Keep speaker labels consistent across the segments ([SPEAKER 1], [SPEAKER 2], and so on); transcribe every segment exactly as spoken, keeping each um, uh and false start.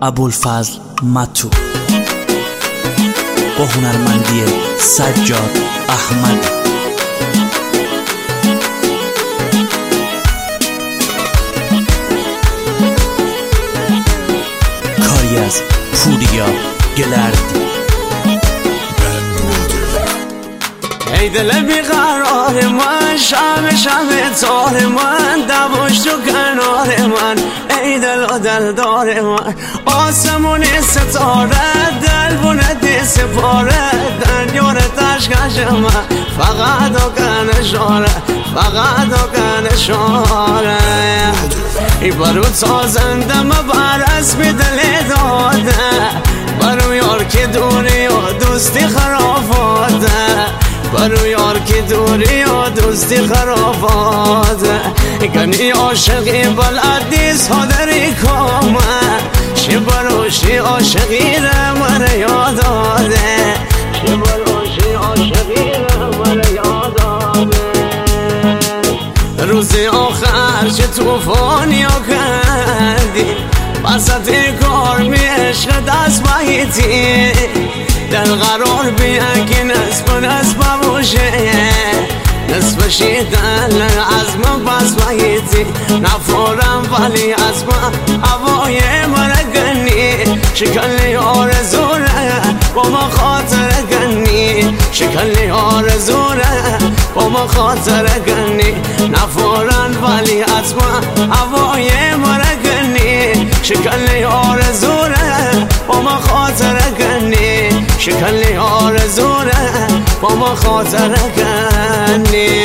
[SPEAKER 1] ابوالفضل متو با هنرمندی سجاد احمد. کاری از پوریا گلردی.
[SPEAKER 2] ای دل بیقرار من، شب شب تار من، دواش تو کنار من، ای دل و دلدار من. آسمون ستاره دل بونه سپاره، دنیار تشکش من، فقط و کنشاره، فقت و کنشاره. ای برو تازنده مبر اسم دل داده، برو یار که دوری و دوستی خرافاته، برو یار که دوری و دوستی خرافاته. گنی عاشقی بلدیس ها داری کامه، شی برو شی عاشقی را من یاد آده، شی برو شی عاشقی را من یاد آده. روزی آخر چه توفانی ها کردی، وسط کار می عشق دست بایتی، دل قرار بیا که نصف نصف باشه، نصفشی دل از من بس بایتی. نفورم ولی از من هوای من گنی، شکلی آرزوره با ما خاطر گنی، شکلی آرزوره با ما خاطر گنی. نفورم ولی از من هوای من گنی، شکلی آرزوره با ما خاطر گنی، شکلی آرزوره با ما خاطر گنی.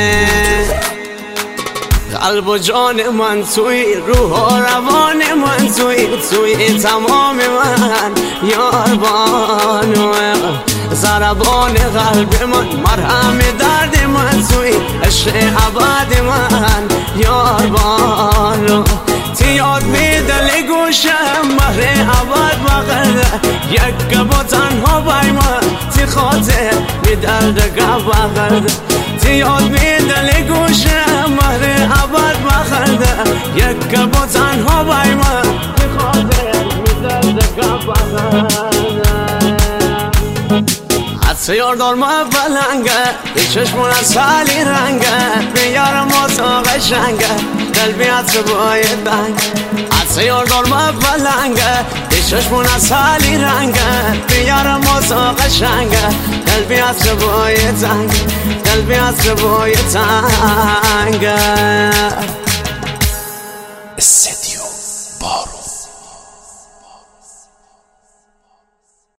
[SPEAKER 2] قلب و جان من توی، روح و روان من توی، توی تمام من یار بانو. ضربان قلب من مرهم درد من توی، عشق ابد من یار بانو. تیاد می دل گوشم مهر ابد بغرده، یک با تنها بای من تی خاطر می درد گب بغرده. تیاد می دل گوشم مهر ابد بغرده، یک با تنها بای من تی خاطر می درد گب بغرده. حدث یاردار ما بلنگه، به چشمون از سالی رنگه، بیارم آتا قشنگه، دل بیاد سبای دنگ. حدث یاردار ما بلنگه، به چشمون از سالی رنگه، بیارم آتا قشنگه، دل بیاد سبای دنگ، دل بیاد سبای دنگ.